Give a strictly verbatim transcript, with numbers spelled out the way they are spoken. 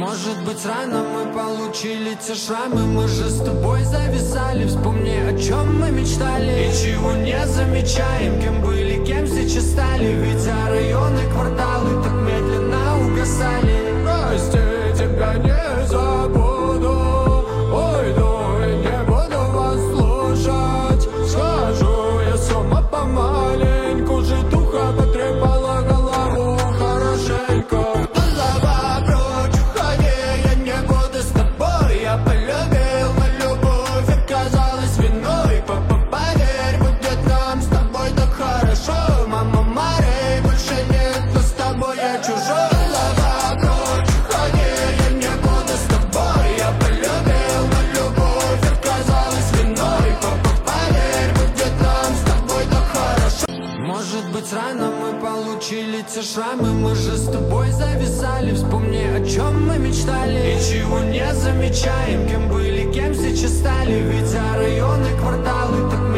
Может быть, рано мы получили те шрамы. Мы же с тобой зависали. Вспомни, о чем мы мечтали и чего не замечаем. Кем были, кем сейчас стали. Ведь а районы, кварталы так медленно угасали. Прости, тебя не забуду. Уйду и не буду вас слушать. Скажу я сама помаленьку. Житуха потрепала голову хорошенько. Голова прочь, уходи, я не буду с тобой. Я полюбил, но любовь оказалась виной. Папа, поверь, будет нам с тобой так хорошо. Мама, Марей, больше нет, но с тобой я чужой. Голова прочь, уходи, я не буду с тобой. Я полюбил, но любовь оказалась виной. Папа, поверь, будет нам с тобой так хорошо. Может быть, рано мы получили те шрамы. Мы же с тобой зависали. Вспомни, о чем мы мечтали и чего не замечаем. Кем были, кем сейчас стали. Ведь а районы, кварталы так